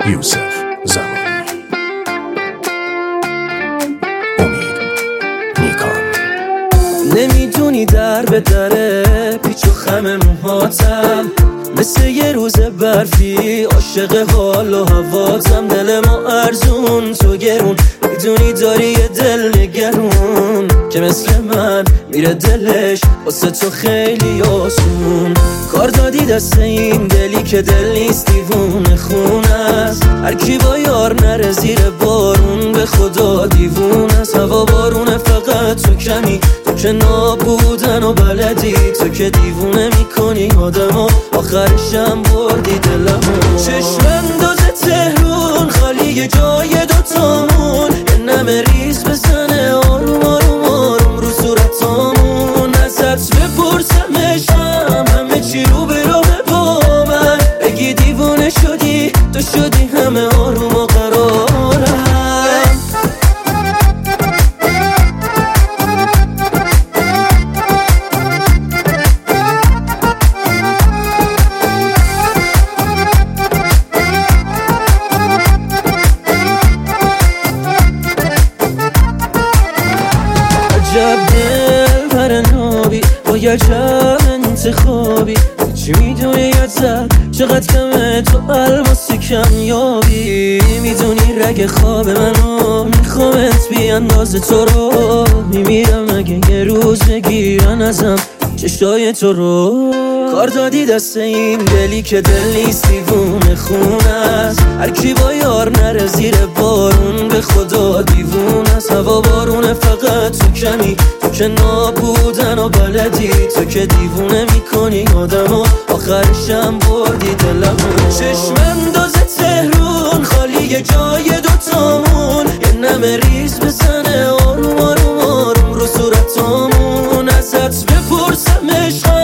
یوسف زمانی. امید نیکان. نمیدونی در به دره پیچ و خم موهاتم، مثل یه روز برفی عاشق حال و هواتم. دل ما ارزون تو گرون، میدونی داری یه دل نگرون که مثل من میره دلش واسه تو خیلی آسون. کار دادی دست این دلی که دل نیست دیوونه خون است. هر کی با یار نره زیر بارون به خدا دیوونه است. هوا بارونه فقط تو کمی، تو که نابودن و بلدی، تو که دیوونه میکنی آدمو، آخرشم بردی دلمو. چشم انداز تهرون خالی جای دوتامون، یه نمه ریز بزنه آروم آروم آروم رو صورتامون. ازت بپرسمشم همه چی رو به راه با من، بگی دیوونه شدی تو شدی همه آروم و قرارم. عجب دل پرنابی با یه عجب انتخابی، چی میدونی ازت چقدر کمه تو الماسی کمیابی. میدونی رگ خواب منو میخوامت بی انداز تو رو، میمیرم اگه یه روز بگیرن ازم چشای تو رو. کار دادی دست این دلی که دل نیست دیوونه خون است. هر کی با یار نره زیر بارون به خدا دیوونه است. هوا بارونه فقط تو کمی، تو که نابودن و بلدی، تو که دیوونه میکنی آدمو، آخرشم بردی دلمو. چشم انداز تهرون خالی جای دوتامون، یه نمه ریز بزنه آروم آروم آروم رو صورتامون. ازت بپرسم عشق